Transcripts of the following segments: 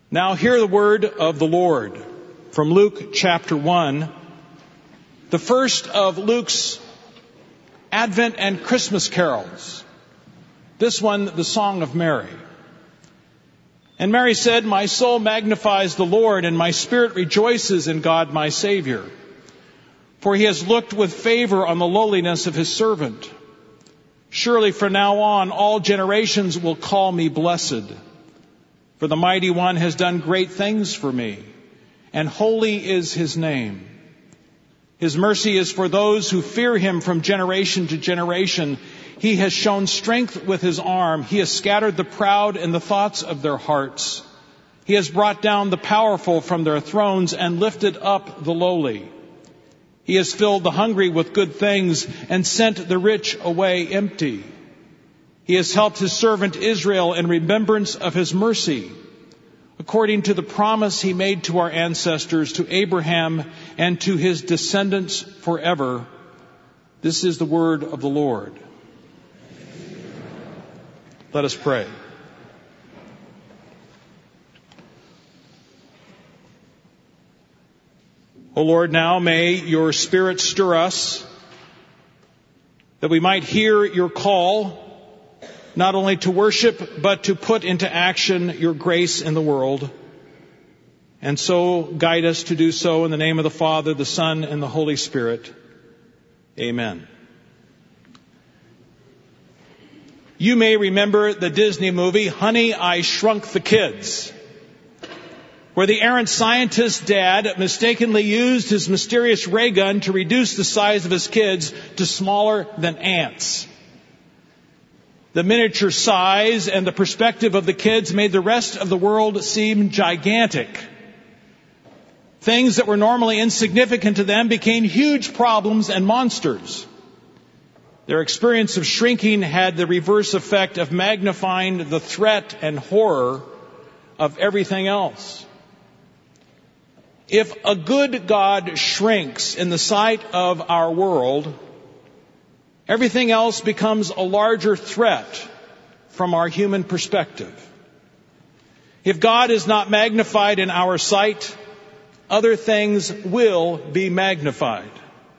Now hear the word of the Lord from Luke chapter 1, the first of Luke's Advent and Christmas carols. This one, the Song of Mary. And Mary said, "My soul magnifies the Lord, and my spirit rejoices in God my Savior. For he has looked with favor on the lowliness of his servant. Surely from now on all generations will call me blessed. For the Mighty One has done great things for me, and holy is his name. His mercy is for those who fear him from generation to generation. He has shown strength with his arm. He has scattered the proud in the thoughts of their hearts. He has brought down the powerful from their thrones and lifted up the lowly. He has filled the hungry with good things and sent the rich away empty. He has helped his servant Israel in remembrance of his mercy, according to the promise he made to our ancestors, to Abraham and to his descendants forever." This is the word of the Lord. Let us pray. O Lord, now may your Spirit stir us, that we might hear your call, not only to worship, but to put into action your grace in the world. And so guide us to do so in the name of the Father, the Son, and the Holy Spirit. Amen. You may remember the Disney movie, Honey, I Shrunk the Kids, where the errant scientist's dad mistakenly used his mysterious ray gun to reduce the size of his kids to smaller than ants. The miniature size and the perspective of the kids made the rest of the world seem gigantic. Things that were normally insignificant to them became huge problems and monsters. Their experience of shrinking had the reverse effect of magnifying the threat and horror of everything else. If a good God shrinks in the sight of our world, everything else becomes a larger threat from our human perspective. If God is not magnified in our sight, other things will be magnified.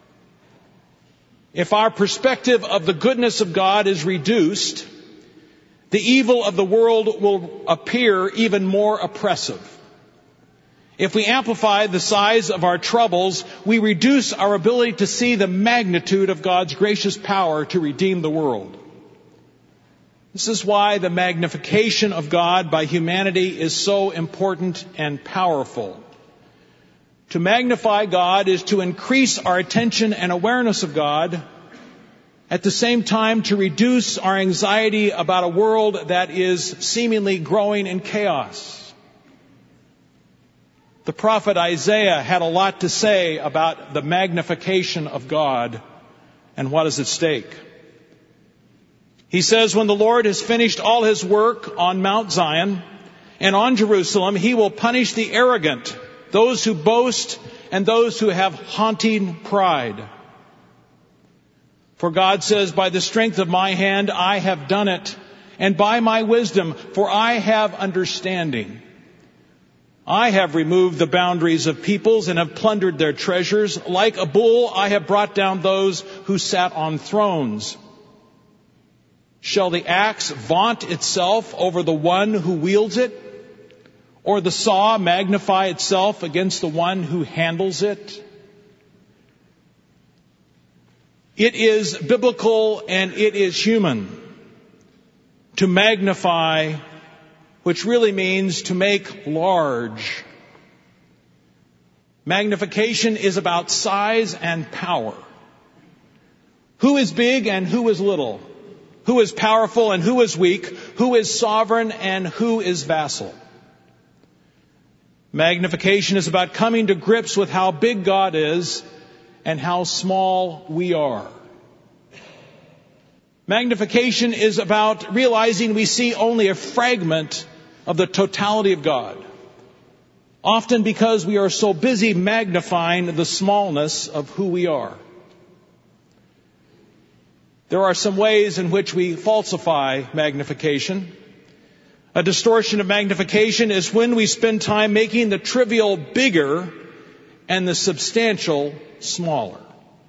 If our perspective of the goodness of God is reduced, the evil of the world will appear even more oppressive. If we amplify the size of our troubles, we reduce our ability to see the magnitude of God's gracious power to redeem the world. This is why the magnification of God by humanity is so important and powerful. To magnify God is to increase our attention and awareness of God, at the same time to reduce our anxiety about a world that is seemingly growing in chaos. The prophet Isaiah had a lot to say about the magnification of God and what is at stake. He says, "When the Lord has finished all his work on Mount Zion and on Jerusalem, he will punish the arrogant, those who boast, and those who have haunting pride. For God says, by the strength of my hand I have done it, and by my wisdom, for I have understanding. I have removed the boundaries of peoples and have plundered their treasures. Like a bull, I have brought down those who sat on thrones. Shall the axe vaunt itself over the one who wields it? Or the saw magnify itself against the one who handles it?" It is biblical and it is human to magnify, which really means to make large. Magnification is about size and power. Who is big and who is little? Who is powerful and who is weak? Who is sovereign and who is vassal? Magnification is about coming to grips with how big God is and how small we are. Magnification is about realizing we see only a fragment of the totality of God, often because we are so busy magnifying the smallness of who we are. There are some ways in which we falsify magnification. A distortion of magnification is when we spend time making the trivial bigger and the substantial smaller.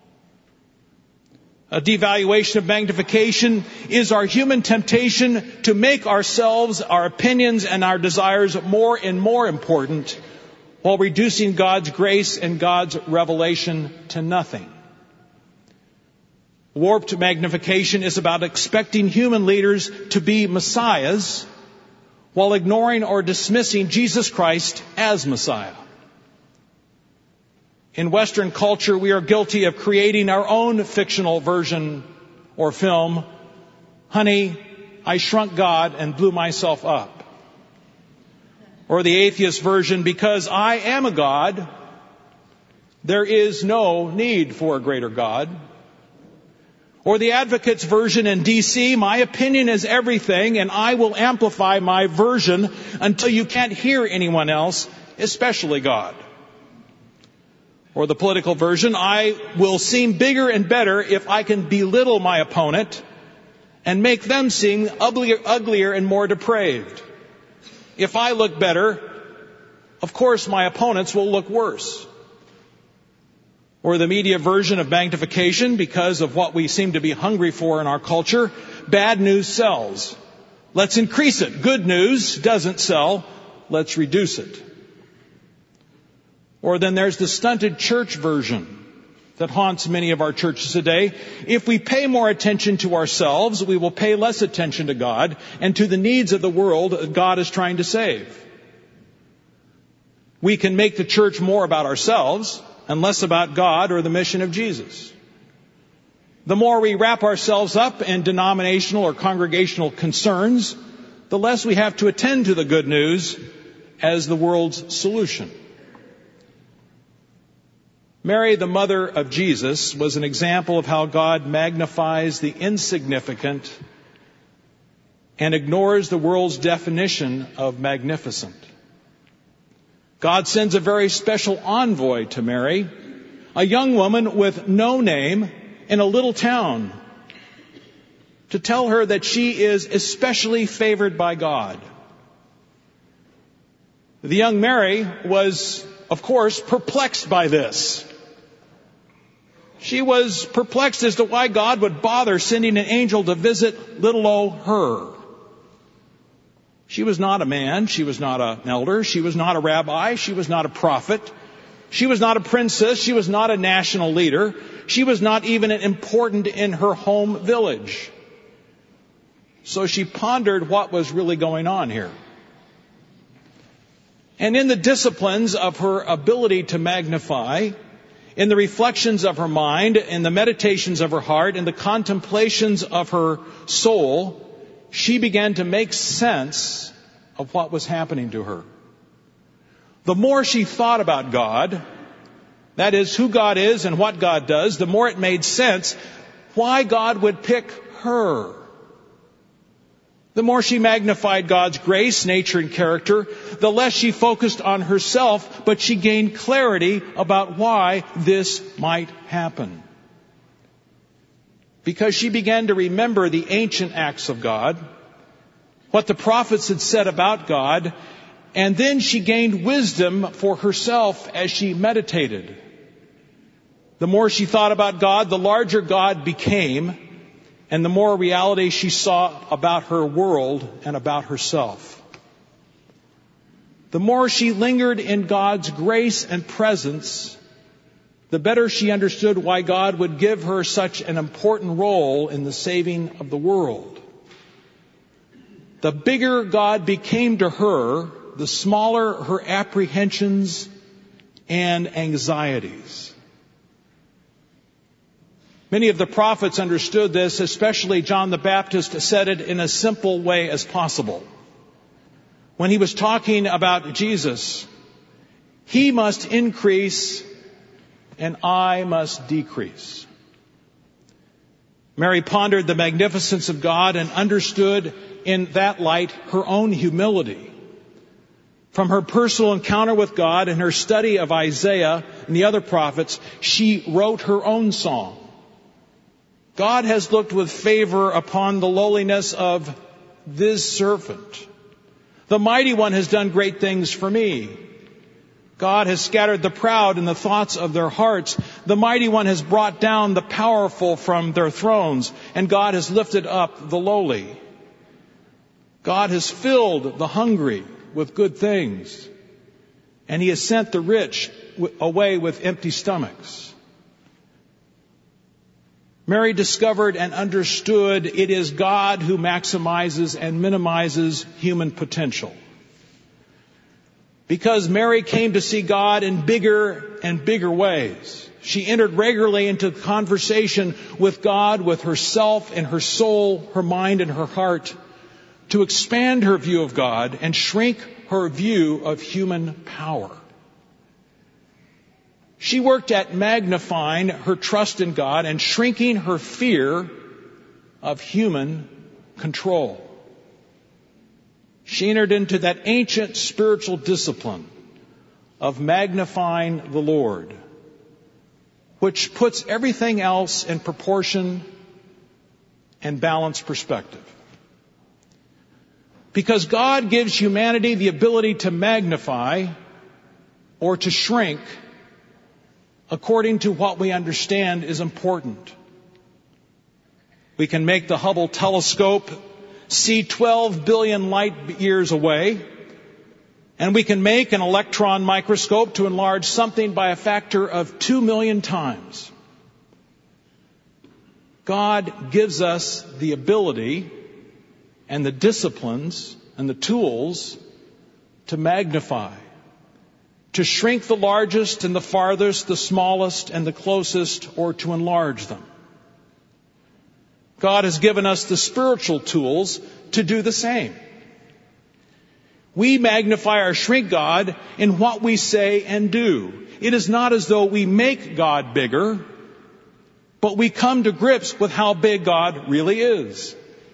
A devaluation of magnification is our human temptation to make ourselves, our opinions, and our desires more and more important, while reducing God's grace and God's revelation to nothing. Warped magnification is about expecting human leaders to be messiahs, while ignoring or dismissing Jesus Christ as Messiah. In Western culture, we are guilty of creating our own fictional version or film, Honey, I Shrunk God and Blew Myself Up. Or the atheist version, Because I am a God, there is no need for a greater God. Or the advocate's version in D.C., My opinion is everything, and I will amplify my version until you can't hear anyone else, especially God. Or the political version, I will seem bigger and better if I can belittle my opponent and make them seem uglier and more depraved. If I look better, of course my opponents will look worse. Or the media version of magnification, because of what we seem to be hungry for in our culture, bad news sells. Let's increase it. Good news doesn't sell. Let's reduce it. Or then there's the stunted church version that haunts many of our churches today. If we pay more attention to ourselves, we will pay less attention to God and to the needs of the world that God is trying to save. We can make the church more about ourselves and less about God or the mission of Jesus. The more we wrap ourselves up in denominational or congregational concerns, the less we have to attend to the good news as the world's solution. Mary, the mother of Jesus, was an example of how God magnifies the insignificant and ignores the world's definition of magnificent. God sends a very special envoy to Mary, a young woman with no name in a little town, to tell her that she is especially favored by God. The young Mary was, of course, perplexed by this. She was perplexed as to why God would bother sending an angel to visit little old her. She was not a man. She was not an elder. She was not a rabbi. She was not a prophet. She was not a princess. She was not a national leader. She was not even important in her home village. So she pondered what was really going on here. And in the disciplines of her ability to magnify, in the reflections of her mind, in the meditations of her heart, in the contemplations of her soul, she began to make sense of what was happening to her. The more she thought about God, that is, who God is and what God does, the more it made sense why God would pick her. The more she magnified God's grace, nature, and character, the less she focused on herself, but she gained clarity about why this might happen. Because she began to remember the ancient acts of God, what the prophets had said about God, and then she gained wisdom for herself as she meditated. The more she thought about God, the larger God became, and the more reality she saw about her world and about herself. The more she lingered in God's grace and presence, the better she understood why God would give her such an important role in the saving of the world. The bigger God became to her, the smaller her apprehensions and anxieties. Many of the prophets understood this, especially John the Baptist said it in a simple way as possible. When he was talking about Jesus, he must increase and I must decrease. Mary pondered the magnificence of God and understood in that light her own humility. From her personal encounter with God and her study of Isaiah and the other prophets, she wrote her own song. God has looked with favor upon the lowliness of this servant. The Mighty One has done great things for me. God has scattered the proud in the thoughts of their hearts. The Mighty One has brought down the powerful from their thrones, and God has lifted up the lowly. God has filled the hungry with good things, and He has sent the rich away with empty stomachs. Mary discovered and understood it is God who maximizes and minimizes human potential. Because Mary came to see God in bigger and bigger ways. She entered regularly into conversation with God, with herself and her soul, her mind and her heart, to expand her view of God and shrink her view of human power. She worked at magnifying her trust in God and shrinking her fear of human control. She entered into that ancient spiritual discipline of magnifying the Lord, which puts everything else in proportion and balanced perspective. Because God gives humanity the ability to magnify or to shrink according to what we understand is important. We can make the Hubble telescope see 12 billion light years away, and we can make an electron microscope to enlarge something by a factor of 2 million times. God gives us the ability and the disciplines and the tools to magnify, to shrink the largest and the farthest, the smallest and the closest, or to enlarge them. God has given us the spiritual tools to do the same. We magnify or shrink God in what we say and do. It is not as though we make God bigger, but we come to grips with how big God really is.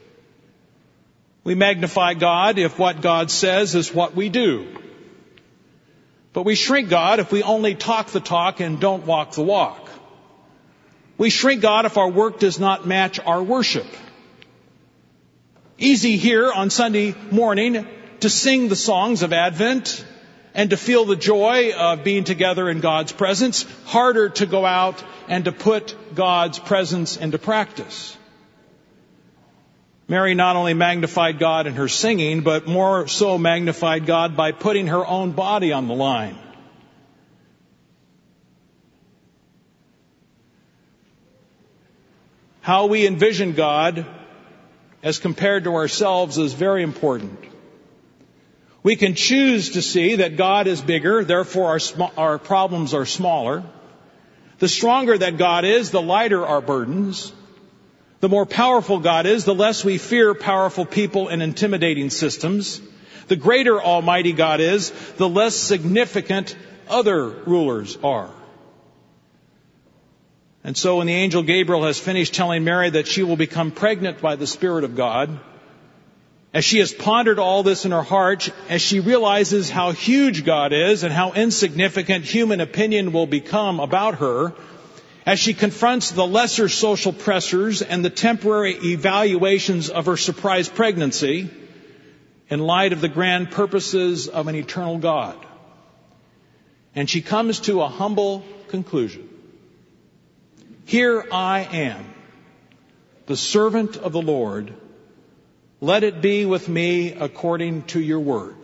We magnify God if what God says is what we do. But we shrink God if we only talk the talk and don't walk the walk. We shrink God if our work does not match our worship. Easy here on Sunday morning to sing the songs of Advent and to feel the joy of being together in God's presence. Harder to go out and to put God's presence into practice. Mary not only magnified God in her singing, but more so magnified God by putting her own body on the line. How we envision God as compared to ourselves is very important. We can choose to see that God is bigger, therefore our problems are smaller. The stronger that God is, the lighter our burdens. The more powerful God is, the less we fear powerful people and intimidating systems. The greater Almighty God is, the less significant other rulers are. And so when the angel Gabriel has finished telling Mary that she will become pregnant by the Spirit of God, as she has pondered all this in her heart, as she realizes how huge God is and how insignificant human opinion will become about her, as she confronts the lesser social pressures and the temporary evaluations of her surprise pregnancy in light of the grand purposes of an eternal God. And she comes to a humble conclusion. Here I am, the servant of the Lord. Let it be with me according to your word.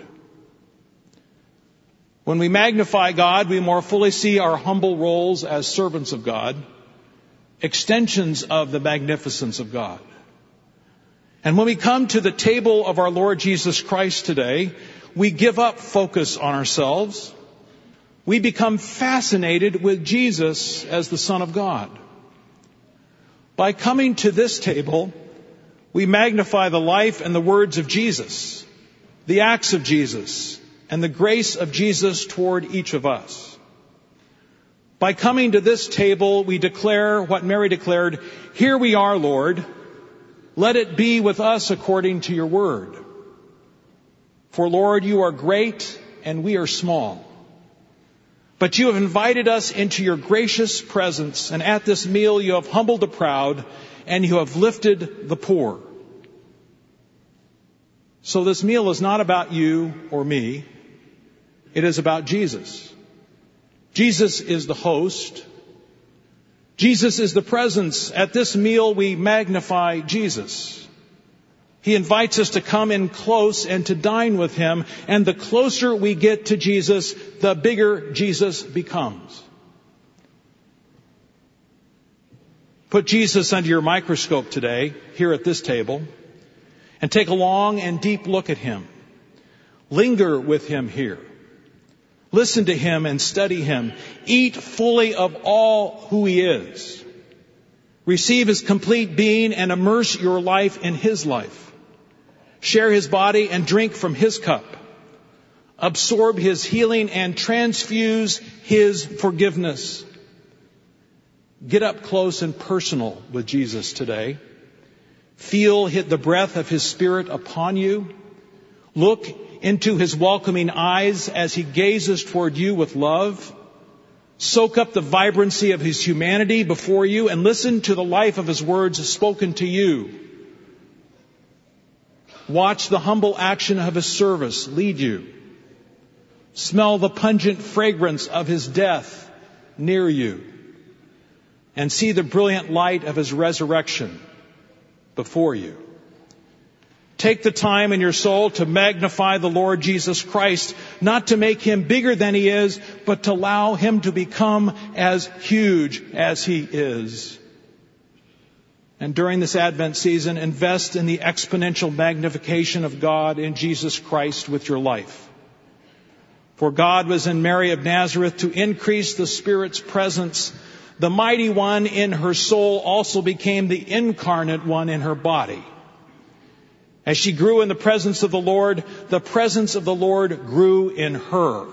When we magnify God, we more fully see our humble roles as servants of God, extensions of the magnificence of God. And when we come to the table of our Lord Jesus Christ today, we give up focus on ourselves. We become fascinated with Jesus as the Son of God. By coming to this table, we magnify the life and the words of Jesus, the acts of Jesus, and the grace of Jesus toward each of us. By coming to this table, we declare what Mary declared, "Here we are, Lord. Let it be with us according to your word. For, Lord, you are great and we are small. But you have invited us into your gracious presence, and at this meal you have humbled the proud and you have lifted the poor." So this meal is not about you or me. It is about Jesus. Jesus is the host. Jesus is the presence. At this meal, we magnify Jesus. He invites us to come in close and to dine with Him. And the closer we get to Jesus, the bigger Jesus becomes. Put Jesus under your microscope today, here at this table, and take a long and deep look at Him. Linger with Him here. Listen to Him and study Him. Eat fully of all who He is. Receive His complete being and immerse your life in His life. Share His body and drink from His cup. Absorb His healing and transfuse His forgiveness. Get up close and personal with Jesus today. Feel the breath of His Spirit upon you. Look into His welcoming eyes as He gazes toward you with love. Soak up the vibrancy of His humanity before you and listen to the life of His words spoken to you. Watch the humble action of His service lead you. Smell the pungent fragrance of His death near you. And see the brilliant light of His resurrection before you. Take the time in your soul to magnify the Lord Jesus Christ, not to make Him bigger than He is, but to allow Him to become as huge as He is. And during this Advent season, invest in the exponential magnification of God in Jesus Christ with your life. For God was in Mary of Nazareth to increase the Spirit's presence. The mighty one in her soul also became the incarnate one in her body. As she grew in the presence of the Lord grew in her.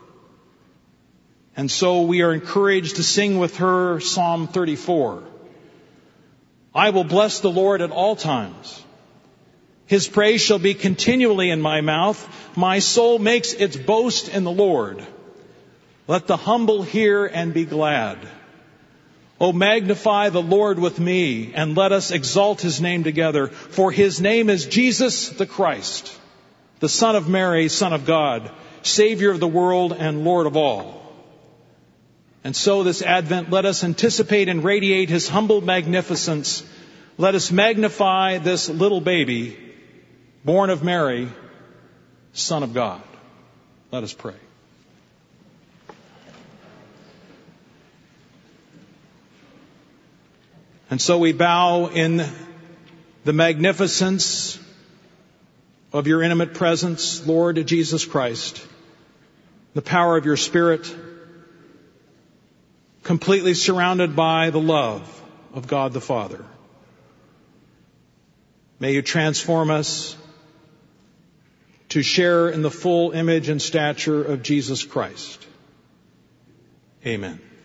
And so we are encouraged to sing with her Psalm 34. I will bless the Lord at all times. His praise shall be continually in my mouth. My soul makes its boast in the Lord. Let the humble hear and be glad. O magnify the Lord with me, and let us exalt His name together. For His name is Jesus the Christ, the Son of Mary, Son of God, Savior of the world and Lord of all. And so this Advent, let us anticipate and radiate His humble magnificence. Let us magnify this little baby, born of Mary, Son of God. Let us pray. And so we bow in the magnificence of your intimate presence, Lord Jesus Christ, the power of your Spirit, completely surrounded by the love of God the Father. May you transform us to share in the full image and stature of Jesus Christ. Amen.